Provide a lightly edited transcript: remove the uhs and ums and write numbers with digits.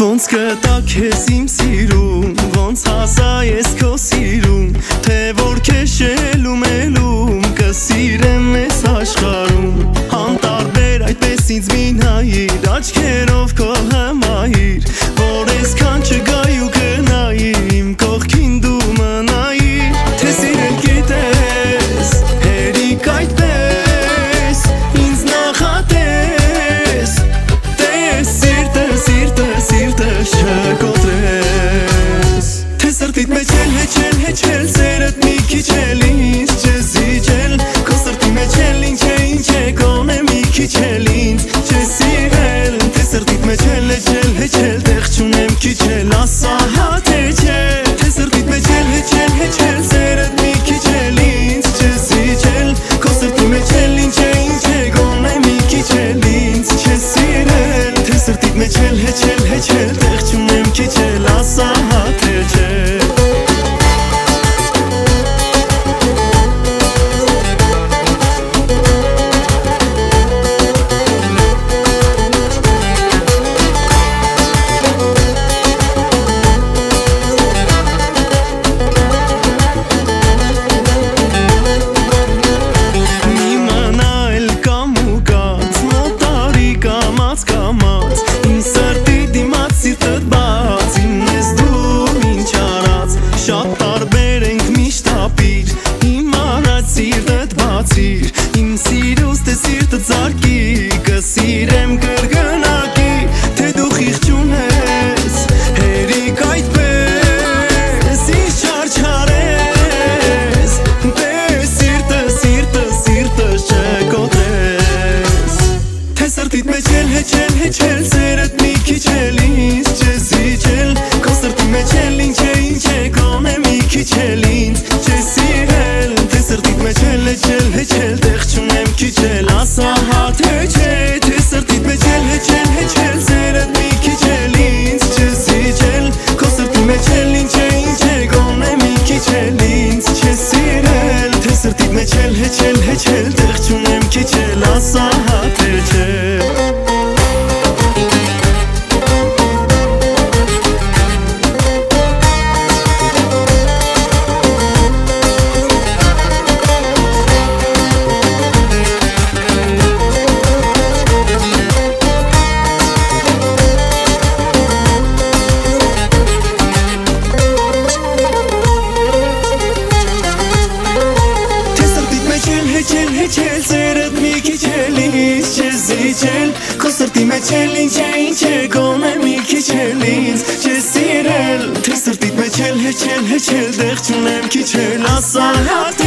Ոնց գտա քեզ իմ սիրուն, ոնց հասա ես քո սիրուն, թե որ քեզ շելում ելում կսիրեմ ես աշխարհում։ Անտարբեր այդպես ինձ մի նայիր, աչքերով քո հմայիր, որ այսքան չգայի ու գնայի, իմ կողքին դու մնայիր, թե սիրել գիտես, հերիք այդպես, ինձ նախատես, տես սիրտս չկոտրես, թե սրտիդ մեջ էլ հեչել, սերդ մի քիչ էլ ինձ չզիջել, քո սրտի մեջ էլ ինչ է գոնե մի քիչ էլ ինձ չսիրել, թե սրտիդ մեջ էլ հեչել, տեղ չունեմ քիչ էլ ասա հա թե չէ, թե սրտիդ մեջ էլ հեչել, սերդ մի քիչ էլ ինձ չզիջել, քո սրտի մեջ էլ ինչ է գոնե մի քիչ էլ ինձ չսիրել, թե սրտիդ մեջ էլ հեչել, տեղ չունեմ քիչ էլ ասա հա թե չէ։ Իմ սիրուս թե սիրտը ծարկի, կսիրեմ կրկնակի, թե դու խիղճ ունես, հերիք այդպես, ինձ չարչարես, տես սիրտս չկոտրես, թե սրտիդ մեջ էլ հեչել, սերդ մի քիչ էլ ինձ չզիջել, քո սրտի մեջ էլ ինչ է գոնե մի քիչ էլ ինձ չսիրել, թե սրտիդ մեջ էլ հեչել, տեղ չունեմ քիչ էլ ասա հա թե չէ, թե սրտիդ մեջ էլ հեչել, սերդ մի քիչ էլ ինձ չզիջել, քո սրտի մեջ էլ ինչ է գոնե մի քիչ էլ ինձ չսիրել, թե սրտիդ մեջ էլ հեչել, տեղ չունեմ քիչ էլ ասա հա թե չէ։ Հեչել, սերդ մի քիչ էլ ինձ չզիջել, քո սրտի մեջ էլ ինչ է գոնե մի քիչ էլ ինձ չսիրել, թե սրտիդ մեջ էլ հեչել, տեղ չունեմ քիչ էլ ասա հա